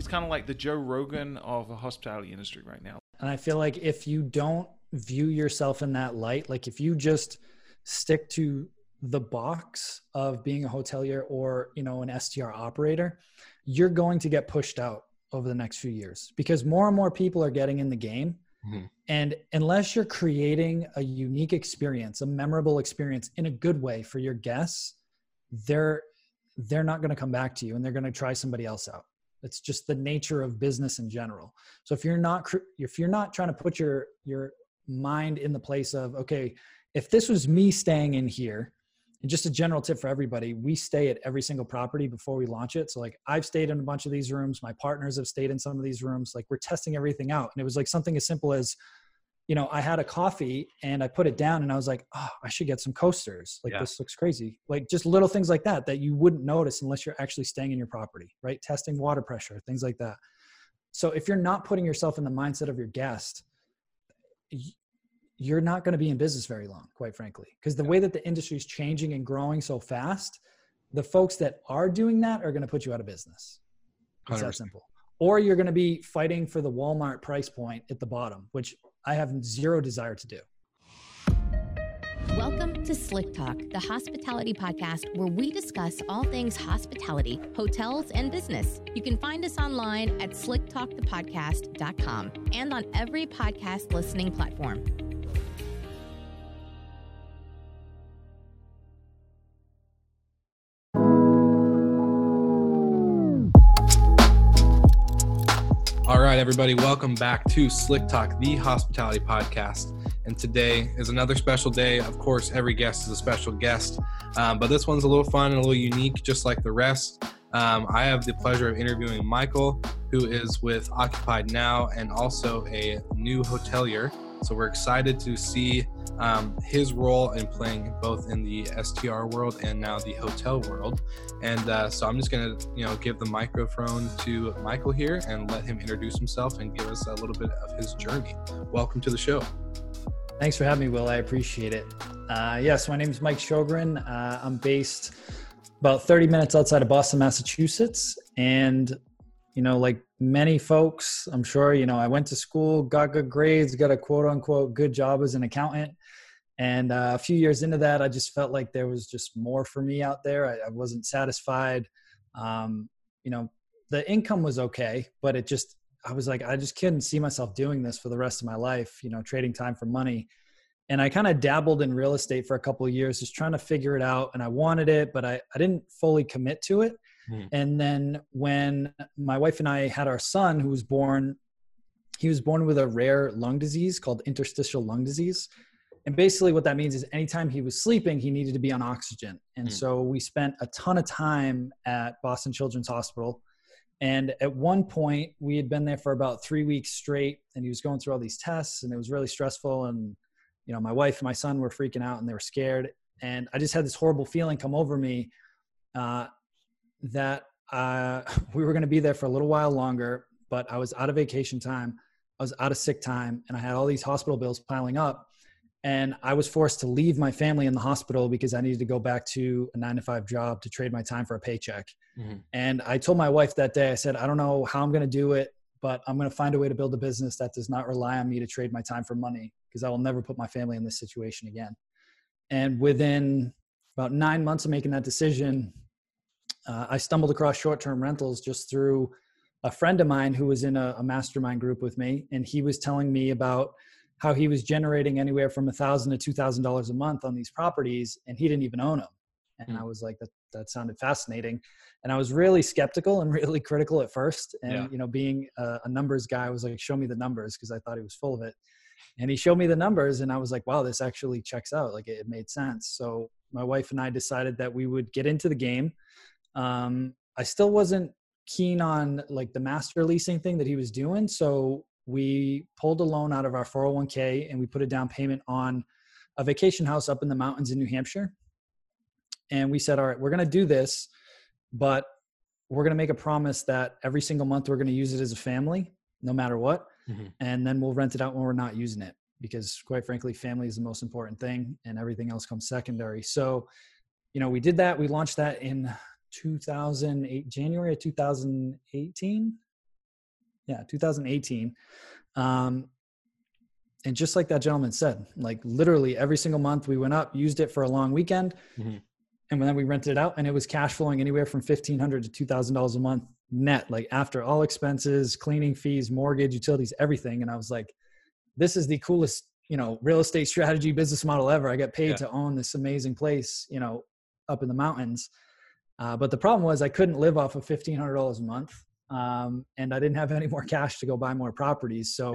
he's kind of like the Joe Rogan of the hospitality industry right now. And I feel like if you don't view yourself in that light, like if you just stick to the box of being a hotelier or, you know, an STR operator, you're going to get pushed out over the next few years because more and more people are getting in the game. Mm-hmm. And unless you're creating a unique experience, a memorable experience in a good way for your guests, they're not going to come back to you and they're going to try somebody else out. It's just the nature of business in general. So if you're not trying to put your mind in the place of, okay, if this was me staying in here, and just a general tip for everybody, we stay at every single property before we launch it. So like I've stayed in a bunch of these rooms. My partners have stayed in some of these rooms. Like we're testing everything out. And it was like something as simple as, you know, I had a coffee and I put it down and I was like, oh, I should get some coasters. Like this looks crazy. Like just little things like that you wouldn't notice unless you're actually staying in your property, right? Testing water pressure, things like that. So if you're not putting yourself in the mindset of your guest, you're not going to be in business very long, quite frankly, because the way that the industry is changing and growing so fast, the folks that are doing that are going to put you out of business. It's 100%. That simple. Or you're going to be fighting for the Walmart price point at the bottom, which I have zero desire to do. Welcome to Slick Talk, the hospitality podcast where we discuss all things hospitality, hotels, and business. You can find us online at slicktalkthepodcast.com and on every podcast listening platform. All right, everybody, welcome back to Slick Talk, the hospitality podcast. And today is another special day. Of course, every guest is a special guest, but this one's a little fun and a little unique, just like the rest. I have the pleasure of interviewing Michael, who is with Occupied Now and also a new hotelier. So we're excited to see his role in playing both in the STR world and now the hotel world. And so I'm just going to, give the microphone to Michael here and let him introduce himself and give us a little bit of his journey. Welcome to the show. Thanks for having me, Will. I appreciate it. Yes, my name is Mike Sjogren. I'm based about 30 minutes outside of Boston, Massachusetts. And like many folks, I'm sure, I went to school, got good grades, got a quote unquote good job as an accountant. And a few years into that, I just felt like there was just more for me out there. I wasn't satisfied. The income was okay, but I was like, I just couldn't see myself doing this for the rest of my life, trading time for money. And I kind of dabbled in real estate for a couple of years, just trying to figure it out. And I wanted it, but I didn't fully commit to it. And then when my wife and I had our son, he was born with a rare lung disease called interstitial lung disease. And basically what that means is anytime he was sleeping, he needed to be on oxygen. And so we spent a ton of time at Boston Children's Hospital. And at one point we had been there for about 3 weeks straight and he was going through all these tests and it was really stressful. And, my wife and my son were freaking out and they were scared. And I just had this horrible feeling come over me, that we were going to be there for a little while longer, but I was out of vacation time. I was out of sick time and I had all these hospital bills piling up and I was forced to leave my family in the hospital because I needed to go back to a 9-to-5 job to trade my time for a paycheck. And I told my wife that day, I said, I don't know how I'm going to do it, but I'm going to find a way to build a business that does not rely on me to trade my time for money because I will never put my family in this situation again. And within about 9 months of making that decision, I stumbled across short-term rentals just through a friend of mine who was in a mastermind group with me. And he was telling me about how he was generating anywhere from $1,000 to $2,000 a month on these properties. And he didn't even own them. And I was like, that sounded fascinating. And I was really skeptical and really critical at first. And, being a numbers guy, I was like, show me the numbers because I thought he was full of it. And he showed me the numbers and I was like, wow, this actually checks out. Like it made sense. So my wife and I decided that we would get into the game. I still wasn't keen on like the master leasing thing that he was doing. So we pulled a loan out of our 401k and we put a down payment on a vacation house up in the mountains in New Hampshire. And we said, all right, we're going to do this, but we're going to make a promise that every single month we're going to use it as a family, no matter what. And then we'll rent it out when we're not using it because quite frankly, family is the most important thing and everything else comes secondary. So, we did that. We launched that in January of 2018. Yeah, 2018. And just like that gentleman said, like literally every single month we went up, used it for a long weekend. Mm-hmm. And then we rented it out, and it was cash flowing anywhere from $1,500 to $2,000 a month net, like after all expenses, cleaning fees, mortgage, utilities, everything. And I was like, this is the coolest, real estate strategy business model ever. I get paid to own this amazing place, up in the mountains. But the problem was I couldn't live off of $1,500 a month. And I didn't have any more cash to go buy more properties. So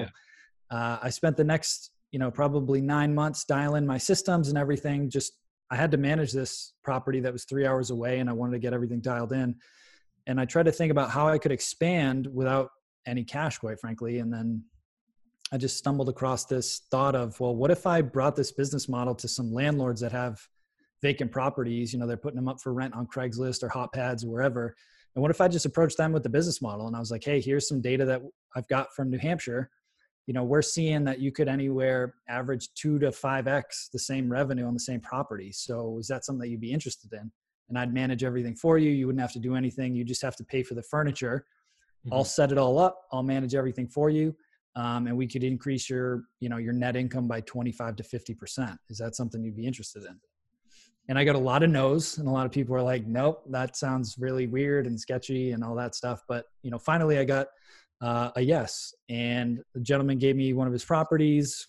I spent the next, probably 9 months dialing my systems and everything. I had to manage this property that was 3 hours away, and I wanted to get everything dialed in. And I tried to think about how I could expand without any cash, quite frankly. And then I just stumbled across this thought of, well, what if I brought this business model to some landlords that have vacant properties? They're putting them up for rent on Craigslist or Hot Pads or wherever. And what if I just approached them with the business model? And I was like, hey, here's some data that I've got from New Hampshire. We're seeing that you could anywhere average 2 to 5x the same revenue on the same property. So is that something that you'd be interested in? And I'd manage everything for you. You wouldn't have to do anything. You just have to pay for the furniture. Mm-hmm. I'll set it all up. I'll manage everything for you. And we could increase your net income by 25 to 50%. Is that something you'd be interested in? And I got a lot of no's, and a lot of people are like, nope, that sounds really weird and sketchy and all that stuff. But, finally I got a yes. And the gentleman gave me one of his properties.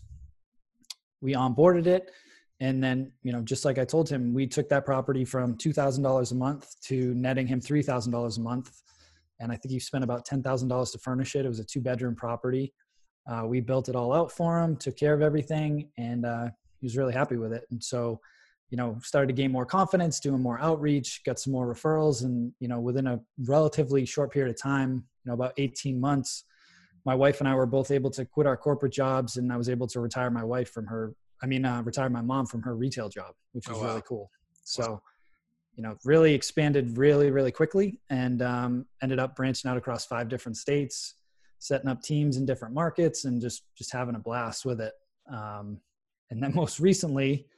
We onboarded it. And then, just like I told him, we took that property from $2,000 a month to netting him $3,000 a month. And I think he spent about $10,000 to furnish it. It was a 2-bedroom property. We built it all out for him, took care of everything, and he was really happy with it. And so, started to gain more confidence, doing more outreach, got some more referrals. And, within a relatively short period of time, about 18 months, my wife and I were both able to quit our corporate jobs, and I was able to retire my retire my mom from her retail job, which was really cool. So, really expanded really, really quickly, and ended up branching out across 5 different states, setting up teams in different markets, and just having a blast with it. And then most recently,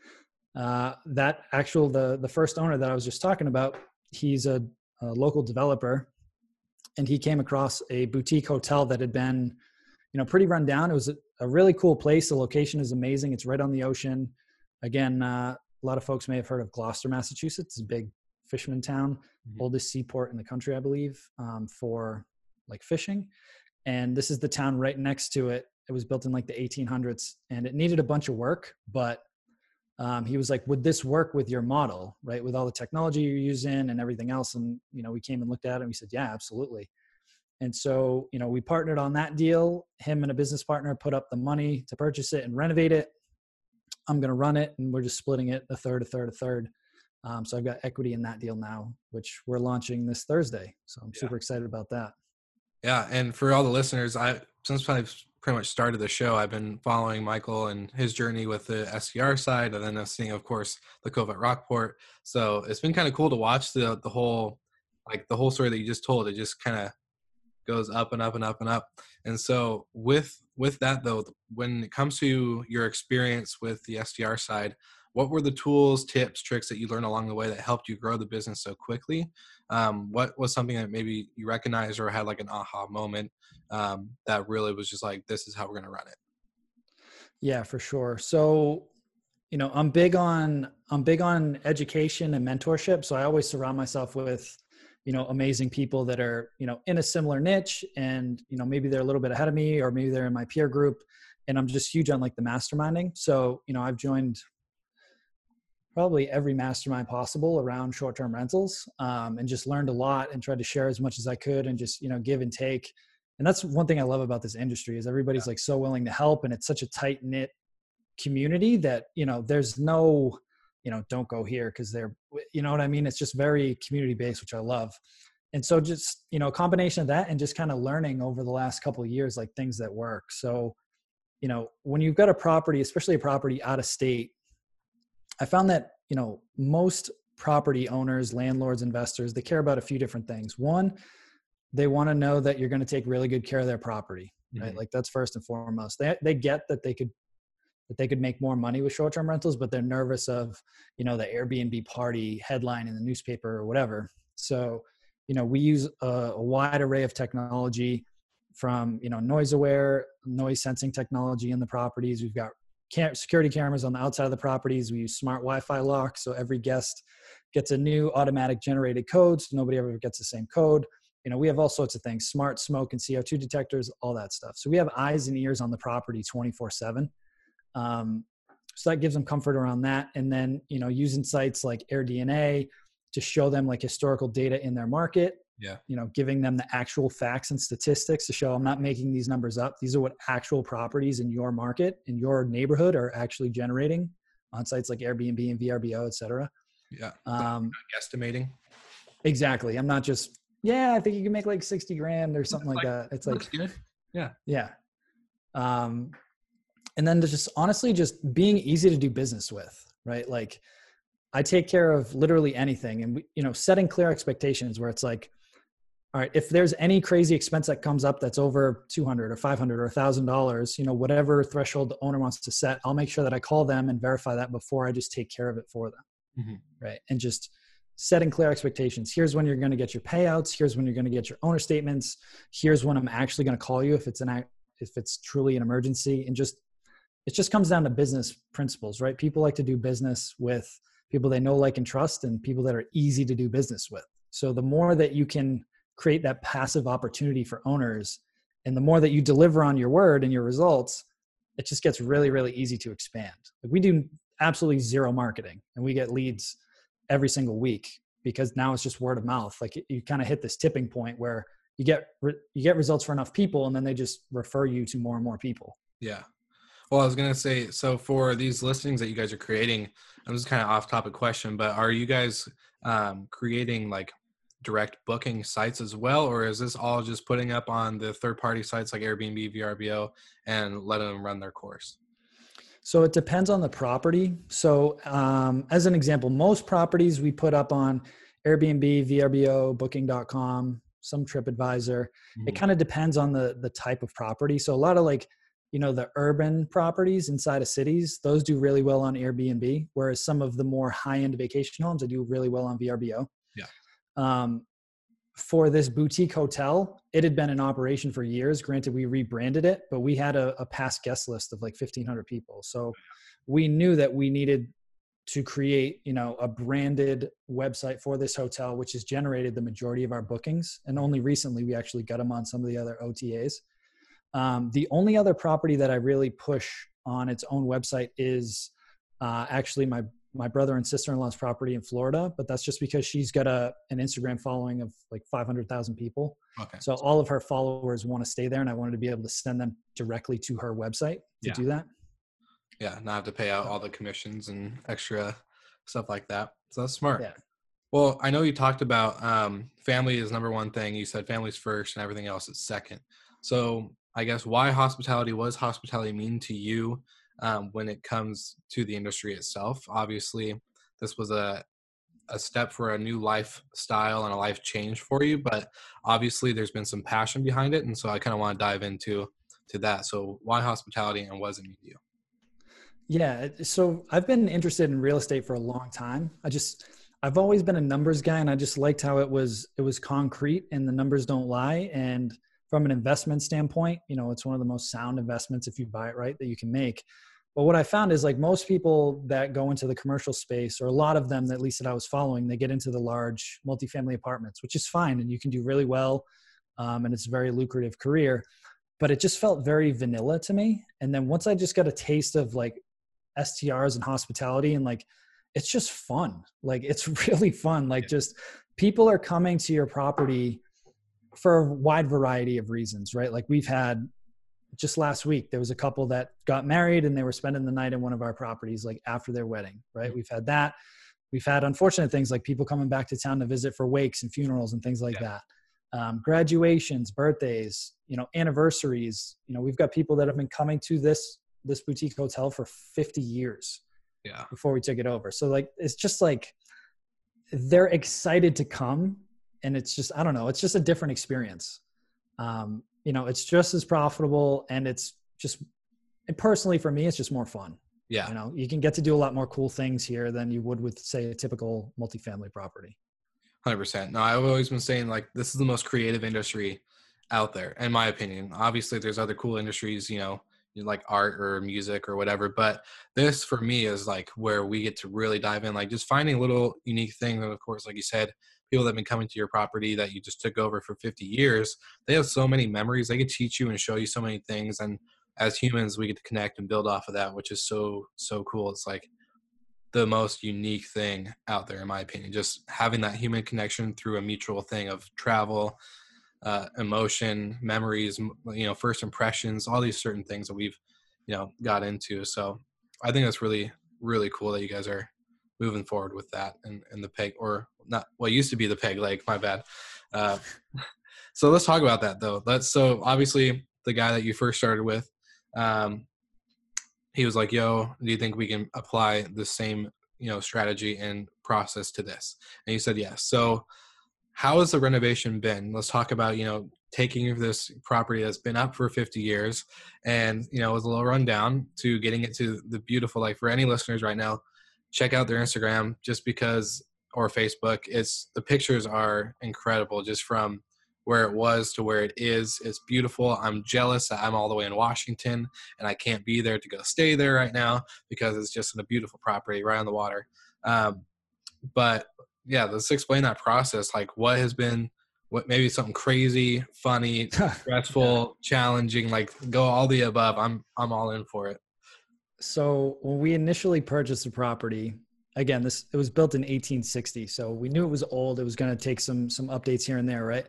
the first owner that I was just talking about, he's a local developer, and he came across a boutique hotel that had been, pretty run down. It was a really cool place. The location is amazing. It's right on the ocean. Again, a lot of folks may have heard of Gloucester, Massachusetts. It's a big fisherman town, oldest seaport in the country, I believe, for like fishing. And this is the town right next to it. It was built in like the 1800s, and it needed a bunch of work, but he was like, would this work with your model, right? With all the technology you're using and everything else. And, we came and looked at it, and we said, yeah, absolutely. And so, we partnered on that deal. Him and a business partner put up the money to purchase it and renovate it. I'm going to run it, and we're just splitting it a third. So I've got equity in that deal now, which we're launching this Thursday. So I'm super excited about that. Yeah. And for all the listeners, since I've pretty much started the show, I've been following Michael and his journey with the SDR side, and then seeing, of course, the Cove at Rockport. So it's been kind of cool to watch the whole story that you just told. It just kind of goes up and up and up and up. And so with that though, when it comes to your experience with the SDR side, what were the tools, tips, tricks that you learned along the way that helped you grow the business so quickly? What was something that maybe you recognized or had like an aha moment that really was just like, this is how we're going to run it? Yeah, for sure. So, I'm big on education and mentorship. So I always surround myself with, amazing people that are, in a similar niche, and, maybe they're a little bit ahead of me, or maybe they're in my peer group, and I'm just huge on like the masterminding. So, I've joined probably every mastermind possible around short-term rentals, and just learned a lot and tried to share as much as I could, and just, give and take. And that's one thing I love about this industry is everybody's like so willing to help, and it's such a tight knit community that, there's no, don't go here because they're, what I mean? It's just very community based, which I love. And so just, a combination of that and just kind of learning over the last couple of years, like things that work. So, when you've got a property, especially a property out of state, I found that, most property owners, landlords, investors, they care about a few different things. One, they want to know that you're going to take really good care of their property, right? Like that's first and foremost. They get that they could make more money with short-term rentals, but they're nervous of, the Airbnb party headline in the newspaper or whatever. So, we use a wide array of technology from, noise aware, noise sensing technology in the properties. We've got security cameras on the outside of the properties. We use smart Wi-Fi locks. So every guest gets a new automatic generated code. So nobody ever gets the same code. We have all sorts of things, smart smoke and CO2 detectors, all that stuff. So we have eyes and ears on the property 24/7. So that gives them comfort around that. And then, using sites like AirDNA to show them like historical data in their market, giving them the actual facts and statistics to show I'm not making these numbers up. These are what actual properties in your market, in your neighborhood are actually generating on sites like Airbnb and VRBO, et cetera. Yeah. Estimating. Exactly. I'm not just, I think you can make like 60 grand or something like that. It's like, good. Yeah. Yeah. And then just honestly, just being easy to do business with, right? Like I take care of literally anything, and setting clear expectations where it's like, all right, if there's any crazy expense that comes up that's over $200 or $500 or $1,000, whatever threshold the owner wants to set, I'll make sure that I call them and verify that before I just take care of it for them. Mm-hmm. Right. And just setting clear expectations. Here's when you're going to get your payouts. Here's when you're going to get your owner statements. Here's when I'm actually going to call you if it's truly an emergency. And it just comes down to business principles, right? People like to do business with people they know, like, and trust, and people that are easy to do business with. So the more that you can create that passive opportunity for owners, and the more that you deliver on your word and your results, it just gets really, really easy to expand. Like we do absolutely zero marketing, and we get leads every single week because now it's just word of mouth. Like you kind of hit this tipping point where you get results for enough people, and then they just refer you to more and more people. Yeah. Well, I was going to say, so for these listings that you guys are creating, and this is kind of off topic question, but are you guys creating like direct booking sites as well? Or is this all just putting up on the third party sites like Airbnb, VRBO, and letting them run their course? So it depends on the property. So as an example, most properties we put up on Airbnb, VRBO, Booking.com, some TripAdvisor. Mm-hmm. It kind of depends on the type of property. So a lot of like, the urban properties inside of cities, those do really well on Airbnb, whereas some of the more high-end vacation homes, they do really well on VRBO. Yeah. For this boutique hotel, it had been in operation for years. Granted, we rebranded it, but we had a past guest list of like 1,500 people. So we knew that we needed to create, a branded website for this hotel, which has generated the majority of our bookings. And only recently we actually got them on some of the other OTAs. The only other property that I really push on its own website is actually my brother and sister-in-law's property in Florida, but that's just because she's got an Instagram following of like 500,000 people. Okay. So all of her followers want to stay there, and I wanted to be able to send them directly to her website to do that. Yeah, not have to pay out all the commissions and extra stuff like that. So that's smart. Yeah. Well, I know you talked about family is number one thing. You said family's first and everything else is second. So I guess why hospitality? What does hospitality mean to you when it comes to the industry itself? Obviously, this was a step for a new lifestyle and a life change for you, but obviously there's been some passion behind it. And so I kind of want to dive into that. So why hospitality, and what does it mean to you? Yeah. So I've been interested in real estate for a long time. I've always been a numbers guy, and I just liked how it was concrete and the numbers don't lie. And from an investment standpoint, it's one of the most sound investments if you buy it right that you can make. But what I found is like most people that go into the commercial space, or a lot of them, at least that I was following, they get into the large multifamily apartments, which is fine. And you can do really well. And it's a very lucrative career, but it just felt very vanilla to me. And then once I just got a taste of like STRs and hospitality, and like, it's just fun. Like, it's really fun. Like just people are coming to your property for a wide variety of reasons, right? Like we've had just last week, there was a couple that got married and they were spending the night in one of our properties, like after their wedding, right? We've had that. We've had unfortunate things like people coming back to town to visit for wakes and funerals and things like that. Graduations, birthdays, anniversaries. We've got people that have been coming to this boutique hotel for 50 years before we took it over. So like, it's just like, they're excited to come. And it's just, I don't know, it's just a different experience. It's just as profitable, and it's just, and personally for me, it's just more fun. Yeah. You can get to do a lot more cool things here than you would with, say, a typical multifamily property. 100%. No, I've always been saying like, this is the most creative industry out there, in my opinion. Obviously, there's other cool industries, like art or music or whatever, but this for me is like where we get to really dive in, like just finding a little unique thing. And of course, like you said, people that have been coming to your property that you just took over for 50 years, they have so many memories. They could teach you and show you so many things. And as humans, we get to connect and build off of that, which is so cool. It's like the most unique thing out there, in my opinion, just having that human connection through a mutual thing of travel, emotion, memories, first impressions, all these certain things that we've, got into. So I think that's really, really cool that you guys are moving forward with that and the peg, or not what used to be the peg leg, my bad. So let's talk about that though. So obviously the guy that you first started with, he was like, yo, do you think we can apply the same, strategy and process to this? And you said yes. So how has the renovation been? Let's talk about, taking this property that's been up for 50 years and, was a little rundown to getting it to the beautiful, like for any listeners right now, check out their Instagram just because, or Facebook. The pictures are incredible just from where it was to where it is. It's beautiful. I'm jealous that I'm all the way in Washington and I can't be there to go stay there right now because it's just in a beautiful property right on the water. But yeah, let's explain that process. Like what maybe something crazy, funny, stressful, challenging, like go all the above. I'm all in for it. So when we initially purchased the property, again, it was built in 1860. So we knew it was old. It was going to take some updates here and there, right?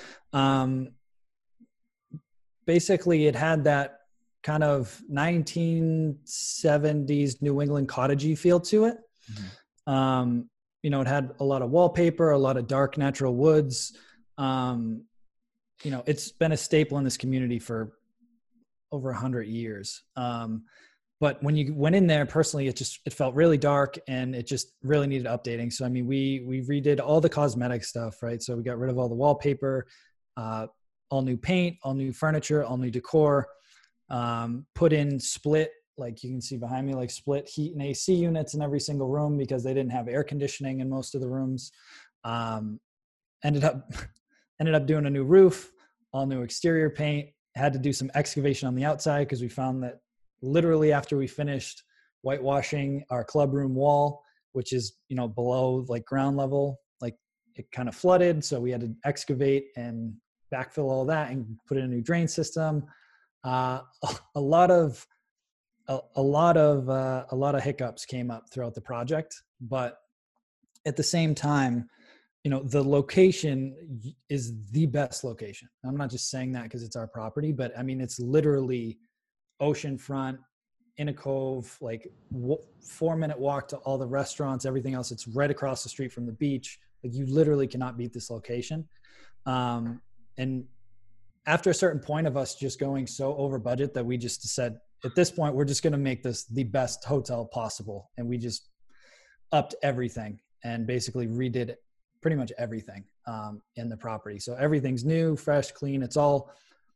Basically it had that kind of 1970s New England cottagey feel to it. Mm-hmm. It had a lot of wallpaper, a lot of dark natural woods. It's been a staple in this community for over 100 years. But when you went in there personally, it felt really dark and it just really needed updating. So, I mean, we redid all the cosmetic stuff, right? So we got rid of all the wallpaper, all new paint, all new furniture, all new decor, put in split, like you can see behind me, like split heat and AC units in every single room because they didn't have air conditioning in most of the rooms. Ended up doing a new roof, all new exterior paint, had to do some excavation on the outside because we found that literally after we finished whitewashing our club room wall, which is, below like ground level, like it kind of flooded. So we had to excavate and backfill all that and put in a new drain system. A lot of hiccups came up throughout the project, but at the same time, the location is the best location. I'm not just saying that because it's our property, but I mean, it's literally oceanfront in a cove, like 4-minute walk to all the restaurants, everything else. It's right across the street from the beach. Like you literally cannot beat this location. And after a certain point of us just going so over budget that we just said, at this point, we're just going to make this the best hotel possible. And we just upped everything and basically redid pretty much everything in the property. So everything's new, fresh, clean. It's all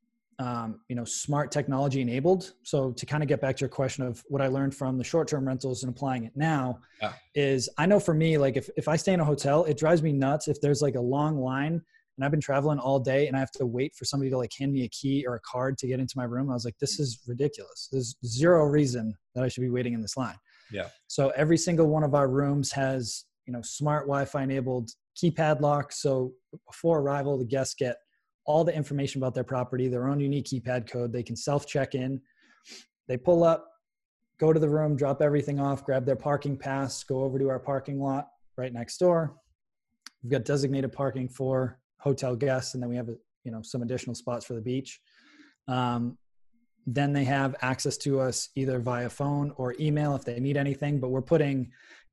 smart technology enabled. So to kind of get back to your question of what I learned from the short-term rentals and applying it now is I know for me, like if I stay in a hotel, it drives me nuts if there's like a long line and I've been traveling all day and I have to wait for somebody to like hand me a key or a card to get into my room. I was like, this is ridiculous. There's zero reason that I should be waiting in this line. Yeah. So every single one of our rooms has, smart Wi-Fi enabled keypad locks. So before arrival, the guests get all the information about their property, their own unique keypad code. They can self-check in. They pull up, go to the room, drop everything off, grab their parking pass, go over to our parking lot right next door. We've got designated parking for hotel guests, and then we have some additional spots for the beach. Then they have access to us either via phone or email if they need anything. But we're putting,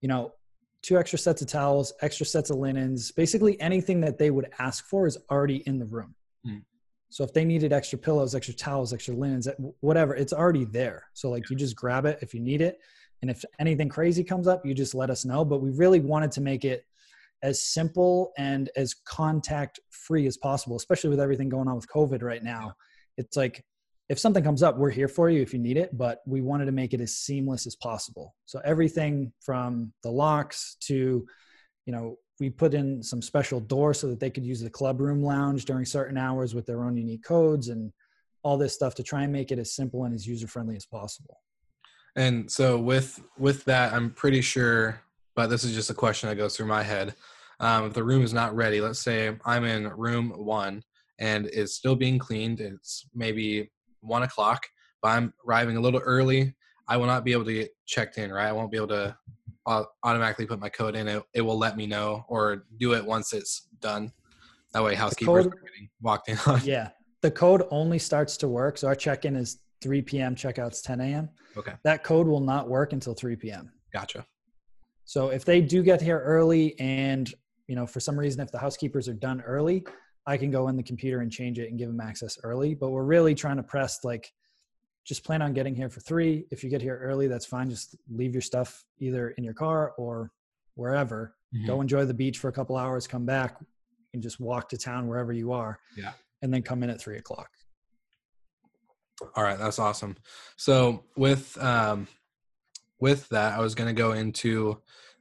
2 extra sets of towels, extra sets of linens, basically anything that they would ask for is already in the room. So if they needed extra pillows, extra towels, extra linens, whatever, it's already there. So like you just grab it if you need it. And if anything crazy comes up, you just let us know. But we really wanted to make it as simple and as contact free as possible, especially with everything going on with COVID right now. It's like, if something comes up, we're here for you if you need it, but we wanted to make it as seamless as possible. So everything from the locks to, we put in some special doors so that they could use the club room lounge during certain hours with their own unique codes and all this stuff to try and make it as simple and as user-friendly as possible. And so with that, I'm pretty sure, but this is just a question that goes through my head. If the room is not ready, let's say I'm in room 1 and it's still being cleaned. It's maybe 1 o'clock, but I'm arriving a little early. I will not be able to get checked in, right? I won't be able to automatically put my code in. It will let me know or do it once it's done. That way housekeepers are getting walked in on. Yeah. The code only starts to work. So our check-in is 3 p.m., checkout's 10 a.m. Okay. That code will not work until 3 p.m. Gotcha. So if they do get here early and, for some reason, if the housekeepers are done early, I can go in the computer and change it and give them access early. But we're really trying to press just plan on getting here for 3. If you get here early, that's fine. Just leave your stuff either in your car or wherever. Mm-hmm. Go enjoy the beach for a couple hours, come back and just walk to town wherever you are. Yeah. And then come in at 3 o'clock. All right. That's awesome. So with that, I was going to go into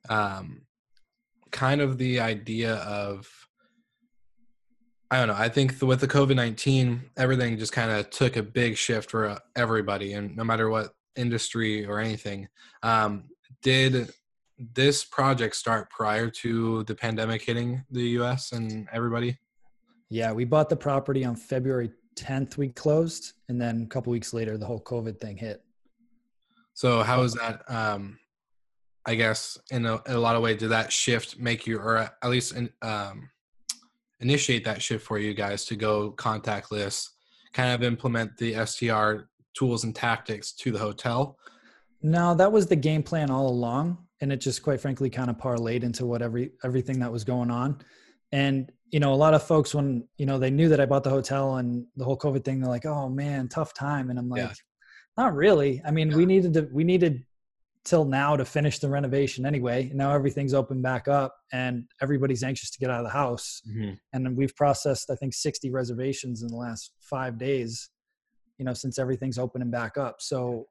kind of the idea of, I don't know. I think with the COVID-19, everything just kind of took a big shift for everybody, and no matter what industry or anything. Did this project start prior to the pandemic hitting the U.S. and everybody? Yeah, we bought the property on February 10th. We closed, and then a couple weeks later, the whole COVID thing hit. So how is that? I guess in a lot of ways, did that shift make you, or at least initiate that shift for you guys to go contactless, kind of implement the STR tools and tactics to the hotel? No, that was the game plan all along. And it just quite frankly kind of parlayed into what everything that was going on. And, a lot of folks when, they knew that I bought the hotel and the whole COVID thing, they're like, oh man, tough time. And I'm like, not really. I mean, we needed till now to finish the renovation anyway. Now everything's open back up and everybody's anxious to get out of the house. Mm-hmm. And then we've processed, I think, 60 reservations in the last 5 days, since everything's opening back up. So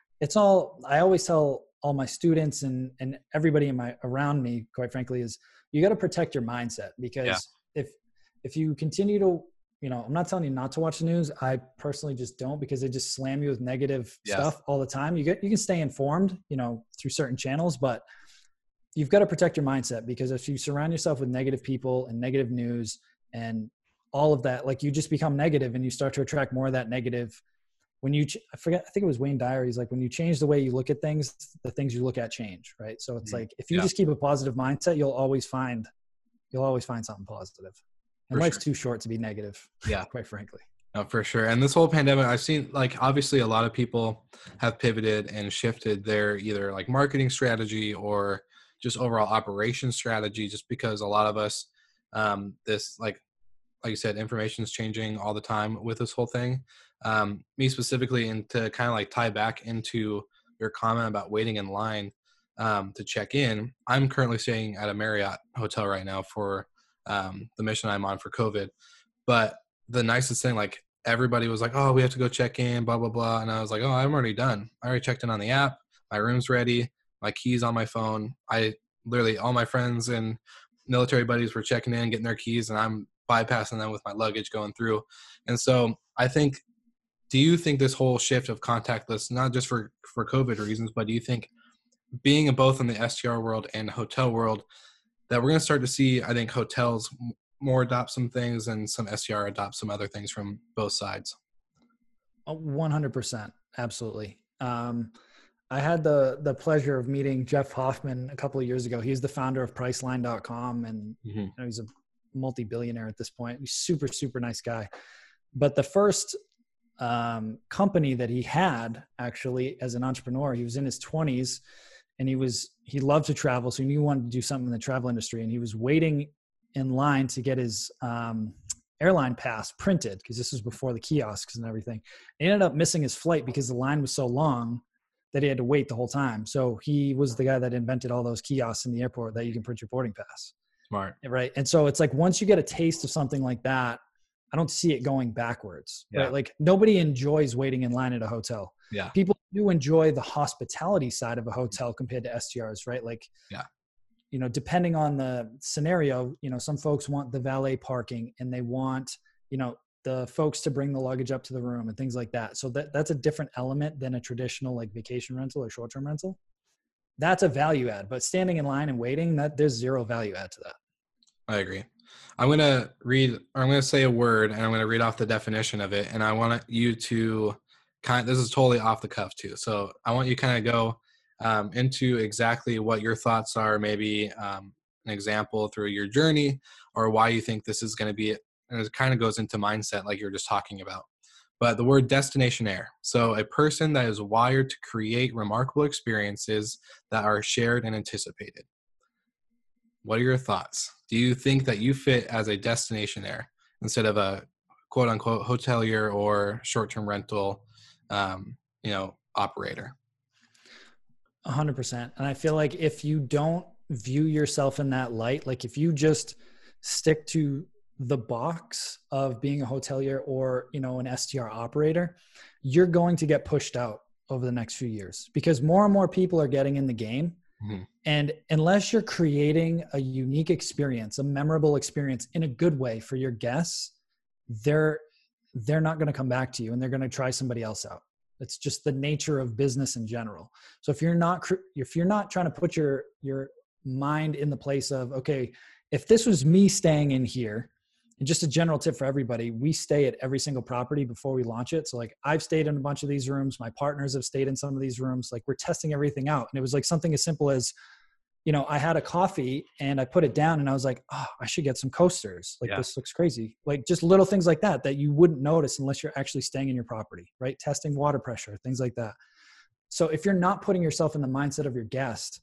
I always tell all my students and everybody around me, quite frankly, is you got to protect your mindset, because if you continue to, I'm not telling you not to watch the news. I personally just don't, because they just slam you with negative stuff all the time. You can stay informed, through certain channels, but you've got to protect your mindset, because if you surround yourself with negative people and negative news and all of that, you just become negative and you start to attract more of that negative. When I think it was Wayne Dyer. He's like, when you change the way you look at things, the things you look at change. Right. So it's if you just keep a positive mindset, you'll always find something positive. And life's too short to be negative. Yeah. Quite frankly. No, for sure. And this whole pandemic, I've seen obviously a lot of people have pivoted and shifted their either marketing strategy or just overall operation strategy, just because a lot of us, this, like you said, information is changing all the time with this whole thing. Me specifically, and to kind of tie back into your comment about waiting in line to check in, I'm currently staying at a Marriott hotel right now for the mission I'm on for COVID. But the nicest thing, everybody was like, oh, we have to go check in, blah, blah, blah. And I was like, oh, I'm already done. I already checked in on the app. My room's ready. My keys on my phone. Literally all my friends and military buddies were checking in, getting their keys, and I'm bypassing them with my luggage going through. And so I think, do you think this whole shift of contactless, not just for COVID reasons, but do you think being both in the STR world and hotel world, that we're going to start to see, I think, hotels more adopt some things and some STR adopt some other things from both sides? 100%. Absolutely. I had the pleasure of meeting Jeff Hoffman a couple of years ago. He's the founder of Priceline.com, and he's a multi-billionaire at this point. He's super, super nice guy. But the first company that he had actually as an entrepreneur, he was in his 20s, and he loved to travel. So he knew he wanted to do something in the travel industry, and he was waiting in line to get his airline pass printed, because this was before the kiosks and everything. He ended up missing his flight because the line was so long that he had to wait the whole time. So he was the guy that invented all those kiosks in the airport that you can print your boarding pass. Smart. Right. And so it's once you get a taste of something like that, I don't see it going backwards. Yeah. Right? Nobody enjoys waiting in line at a hotel. Yeah. People do enjoy the hospitality side of a hotel compared to STRs, right? you know, depending on the scenario, you know, some folks want the valet parking and they want, you know, the folks to bring the luggage up to the room and things like that. So that's a different element than a traditional like vacation rental or short-term rental. That's a value add, but standing in line and waiting, that there's zero value add to that. I agree. I'm going to say a word and I'm going to read off the definition of it. And I want you to this is totally off the cuff too. So I want you to kind of go into exactly what your thoughts are, maybe an example through your journey or why you think this is going to be, and it kind of goes into mindset like you're just talking about. But the word destinationaire. So a person that is wired to create remarkable experiences that are shared and anticipated. What are your thoughts? Do you think that you fit as a destinationaire instead of a quote unquote hotelier or short-term rental, operator? 100%. And I feel like if you don't view yourself in that light, like if you just stick to the box of being a hotelier or, you know, an STR operator, you're going to get pushed out over the next few years because more and more people are getting in the game. Mm-hmm. And unless you're creating a unique experience, a memorable experience in a good way for your guests, they're not going to come back to you and they're going to try somebody else out. It's just the nature of business in general. So if you're not trying to put your mind in the place of, okay, if this was me staying in here, and just a general tip for everybody, we stay at every single property before we launch it. So like I've stayed in a bunch of these rooms. My partners have stayed in some of these rooms. Like we're testing everything out. And it was like something as simple as, you know, I had a coffee and I put it down and I was like, oh, I should get some coasters. Like this looks crazy. Like just little things like that you wouldn't notice unless you're actually staying in your property, right? Testing water pressure, things like that. So if you're not putting yourself in the mindset of your guest,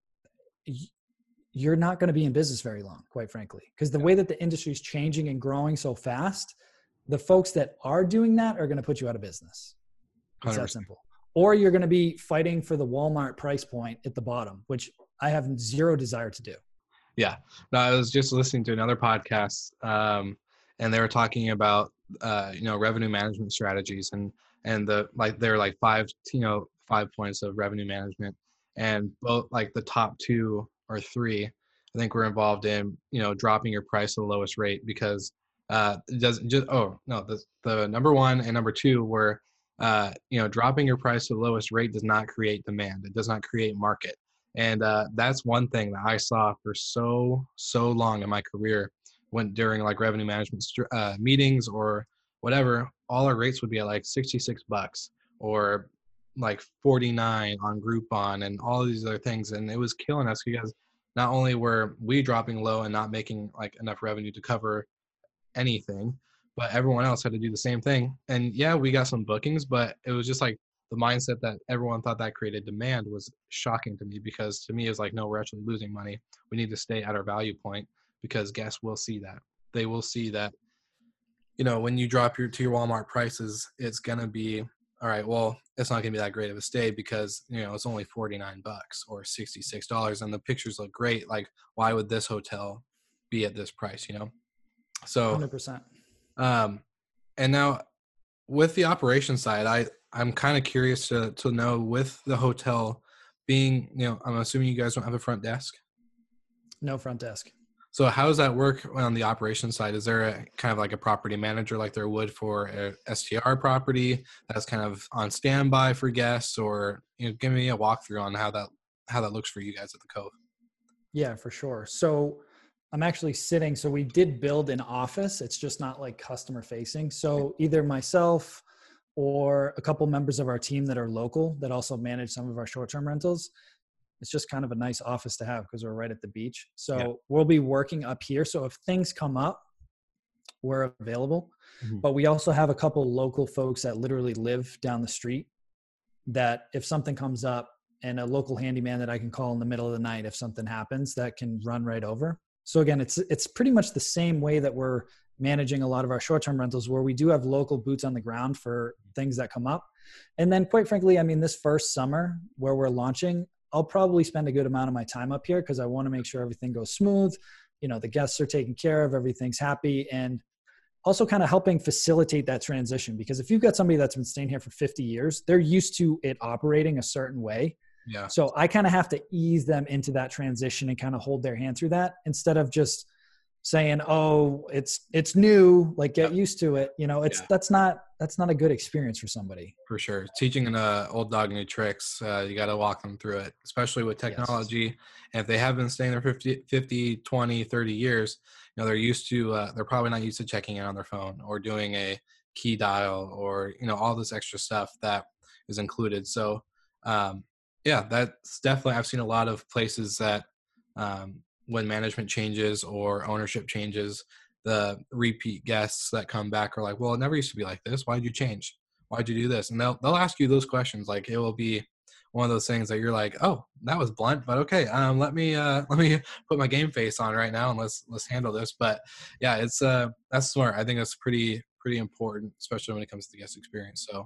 you're not going to be in business very long, quite frankly, because the way that the industry is changing and growing so fast, the folks that are doing that are going to put you out of business. It's 100%. That simple. Or you're going to be fighting for the Walmart price point at the bottom, which I have zero desire to do. Yeah. No, I was just listening to another podcast and they were talking about, revenue management strategies and there are like 5 points of revenue management, and both like the top 2 or 3, I think we're involved in, dropping your price to the lowest rate because it doesn't just, the number 1 and number 2 were, dropping your price to the lowest rate does not create demand. It does not create market. And that's one thing that I saw for so long in my career when during like revenue management meetings or whatever, all our rates would be at like $66 or like 49 on Groupon and all these other things. And it was killing us because not only were we dropping low and not making like enough revenue to cover anything, but everyone else had to do the same thing. And yeah, we got some bookings, but it was just like the mindset that everyone thought that created demand was shocking to me, because to me it was like, no, we're actually losing money. We need to stay at our value point because guests will see that. They will see that, when you drop to your Walmart prices, it's going to be, all right, well, it's not going to be that great of a stay because, it's only $49 or $66 and the pictures look great. Like, why would this hotel be at this price, So 100%. And now with the operation side, I'm kind of curious to know, with the hotel being, I'm assuming you guys don't have a front desk? No front desk. So how does that work on the operations side? Is there a kind of like a property manager like there would for a STR property that's kind of on standby for guests, or give me a walkthrough on how that looks for you guys at the Cove? Yeah, for sure. So I'm actually sitting, so we did build an office. It's just not like customer facing. So either myself or a couple members of our team that are local that also manage some of our short-term rentals, it's just kind of a nice office to have because we're right at the beach. So We'll be working up here. So if things come up, we're available. Mm-hmm. But we also have a couple local folks that literally live down the street that if something comes up, and a local handyman that I can call in the middle of the night if something happens, that can run right over. So again, it's pretty much the same way that we're managing a lot of our short-term rentals, where we do have local boots on the ground for things that come up. And then quite frankly, this first summer where we're launching, I'll probably spend a good amount of my time up here because I want to make sure everything goes smooth. The guests are taken care of, everything's happy, and also kind of helping facilitate that transition. Because if you've got somebody that's been staying here for 50 years, they're used to it operating a certain way. Yeah. So I kind of have to ease them into that transition and kind of hold their hand through that, instead of just saying, oh, it's new, like get used to it. That's not a good experience for somebody. For sure. Teaching an old dog new tricks, you got to walk them through it, especially with technology. Yes. And if they have been staying there 50, 20, 30 years, they're used to, they're probably not used to checking in on their phone or doing a key dial or, all this extra stuff that is included. So, that's definitely, I've seen a lot of places that when management changes or ownership changes, the repeat guests that come back are like, well, it never used to be like this. Why did you change? Why'd you do this? And they'll ask you those questions. Like, it will be one of those things that you're like, oh, that was blunt, but okay. Let me put my game face on right now and let's handle this. But yeah, it's that's smart. I think that's pretty important, especially when it comes to the guest experience. So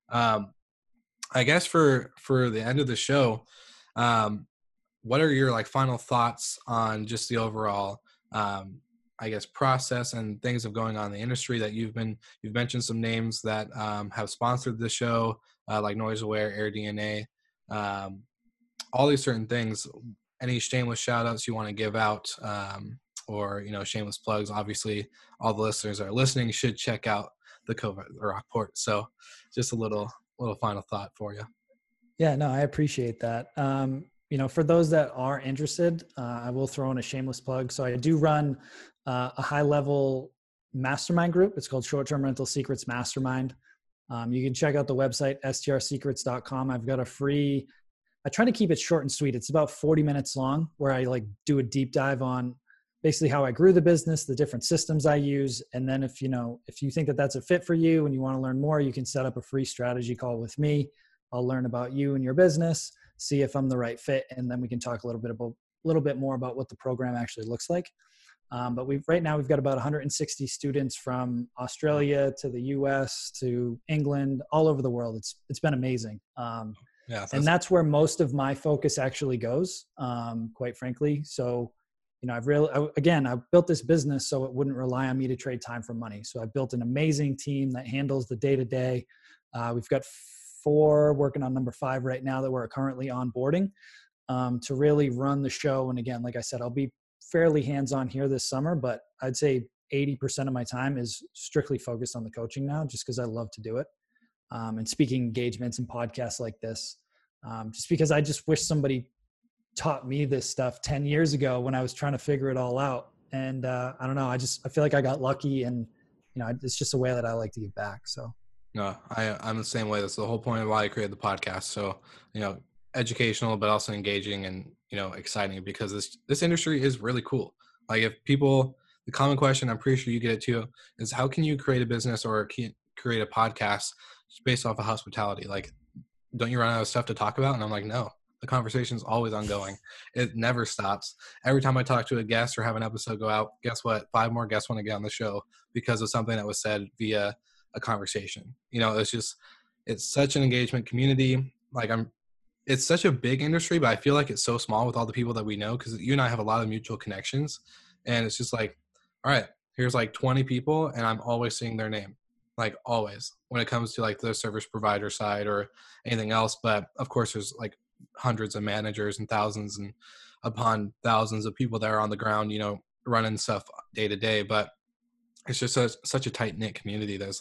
I guess for the end of the show, what are your final thoughts on just the overall process and things of going on in the industry that you've mentioned some names that have sponsored the show, like NoiseAware, AirDNA, all these certain things. Any shameless shout outs you want to give out, or shameless plugs? Obviously all the listeners that are listening should check out the COVID Rockport. So just a little final thought for you. Yeah, no, I appreciate that. For those that are interested, I will throw in a shameless plug. So I do run a high-level mastermind group. It's called Short-Term Rental Secrets Mastermind. You can check out the website, strsecrets.com. I've got I try to keep it short and sweet. It's about 40 minutes long, where I do a deep dive on basically how I grew the business, the different systems I use. And then if you think that that's a fit for you and you want to learn more, you can set up a free strategy call with me. I'll learn about you and your business, see if I'm the right fit, and then we can talk a little bit more about what the program actually looks like. But right now we've got about 160 students from Australia to the US to England, all over the world. It's been amazing. And that's where most of my focus actually goes, quite frankly. So, I've built this business so it wouldn't rely on me to trade time for money. So I built an amazing team that handles the day-to-day. We've got 4 working on number 5 right now that we're currently onboarding to really run the show. And again, like I said, I'll be fairly hands-on here this summer, but I'd say 80% of my time is strictly focused on the coaching now, just because I love to do it. And speaking engagements and podcasts like this, just because I just wish somebody taught me this stuff 10 years ago when I was trying to figure it all out. And I don't know, I feel like I got lucky, and it's just a way that I like to give back. So. No, I'm the same way. That's the whole point of why I created the podcast. So, educational, but also engaging and, exciting, because this industry is really cool. Like, the common question, I'm pretty sure you get it too, is how can you create a business or create a podcast based off of hospitality? Like, don't you run out of stuff to talk about? And I'm like, no, the conversation is always ongoing. It never stops. Every time I talk to a guest or have an episode go out, guess what? 5 more guests want to get on the show because of something that was said via a conversation. It's such an engagement community. It's such a big industry, but I feel like it's so small with all the people that we know, because you and I have a lot of mutual connections, and it's just like, all right, here's 20 people, and I'm always seeing their name, always, when it comes to the service provider side or anything else. But of course there's hundreds of managers and thousands and upon thousands of people that are on the ground, running stuff day to day. But it's just such a tight-knit community that's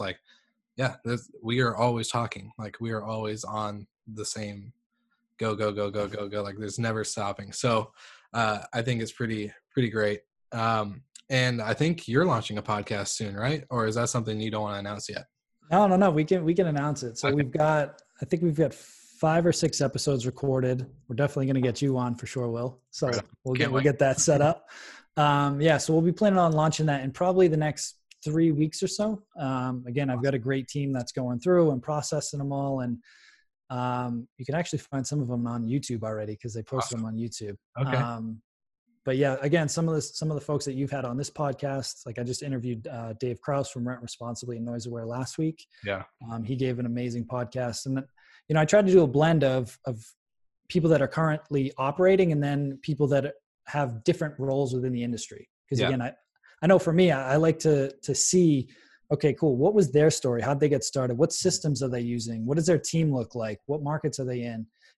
we are always talking. We are always on the same go. There's never stopping. So I think it's pretty great. And I think you're launching a podcast soon, right? Or is that something you don't want to announce yet? No. We can announce it. So okay. I think we've got 5 or 6 episodes recorded. We're definitely going to get you on for sure, Will. So right. we'll get that set up. So we'll be planning on launching that in probably the next 3 weeks or so. Again, I've got a great team that's going through and processing them all. And you can actually find some of them on YouTube already, because they posted them on YouTube. Okay. But yeah, again, some of the folks that you've had on this podcast, I just interviewed Dave Kraus from Rent Responsibly and NoiseAware last week. Yeah. He gave an amazing podcast. And I tried to do a blend of people that are currently operating and then people that have different roles within the industry. Because again, I know for me, I like to see, okay, cool. What was their story? How'd they get started? What systems are they using? What does their team look like? What markets are they in?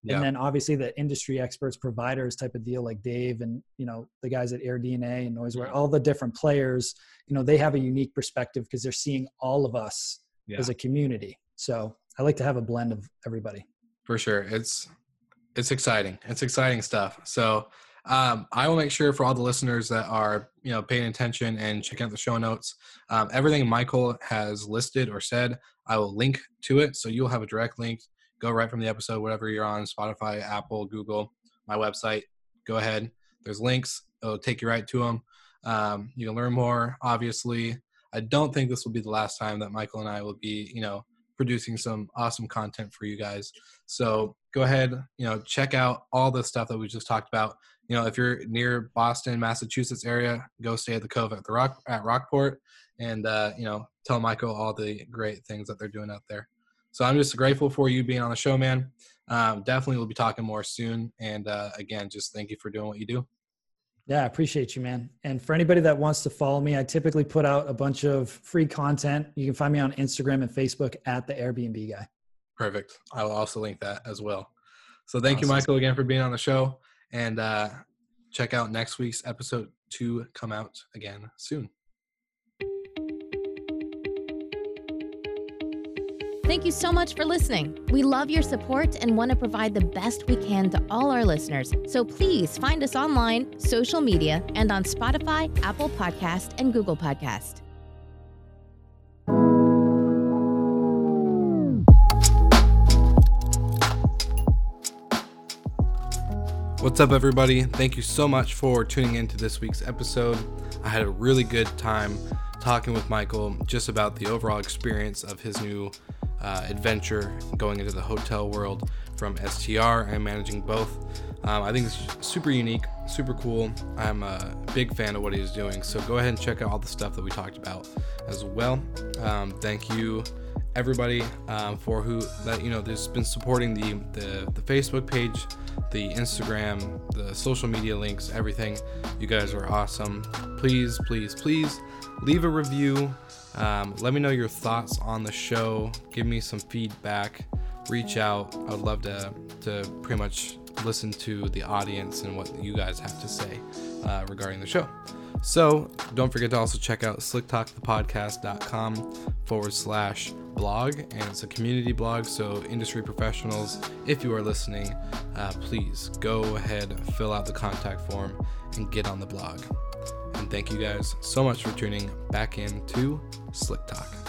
And then obviously the industry experts, providers type of deal like Dave and, the guys at AirDNA and NoiseWare, all the different players, they have a unique perspective because they're seeing all of us as a community. So I like to have a blend of everybody. For sure. It's exciting. It's exciting stuff. So I will make sure for all the listeners that are, paying attention and checking out the show notes, everything Michael has listed or said, I will link to it. So you'll have a direct link. Go right from the episode, whatever you're on, Spotify, Apple, Google, my website. Go ahead. There's links. It'll take you right to them. You can learn more. Obviously, I don't think this will be the last time that Michael and I will be, producing some awesome content for you guys. So go ahead, check out all the stuff that we just talked about. If you're near Boston, Massachusetts area, go stay at the Cove at Rockport and, tell Michael all the great things that they're doing out there. So I'm just grateful for you being on the show, man. Definitely we'll be talking more soon. And again, just thank you for doing what you do. Yeah, I appreciate you, man. And for anybody that wants to follow me, I typically put out a bunch of free content. You can find me on Instagram and Facebook at the Airbnb Guy. Perfect. I will also link that as well. So thank you, Michael, again for being on the show. And check out next week's episode to come out again soon. Thank you so much for listening. We love your support and want to provide the best we can to all our listeners. So please find us online, social media, and on Spotify, Apple Podcast, and Google Podcast. What's up, everybody? Thank you so much for tuning in to this week's episode. I had a really good time talking with Michael just about the overall experience of his new adventure going into the hotel world from STR and managing both. I think it's super unique, super cool. I'm a big fan of what he's doing. So go ahead and check out all the stuff that we talked about as well. Thank you, everybody, for there's been supporting the Facebook page, the Instagram, the social media links, everything. You guys are awesome. Please, please, please leave a review. Let me know your thoughts on the show. Give me some feedback. Reach out. I would love to pretty much listen to the audience and what you guys have to say regarding the show. So don't forget to also check out slicktalkthepodcast.com/blog, and it's a community blog. So industry professionals, if you are listening, please go ahead, fill out the contact form, and get on the blog. And thank you guys so much for tuning back into Slick Talk.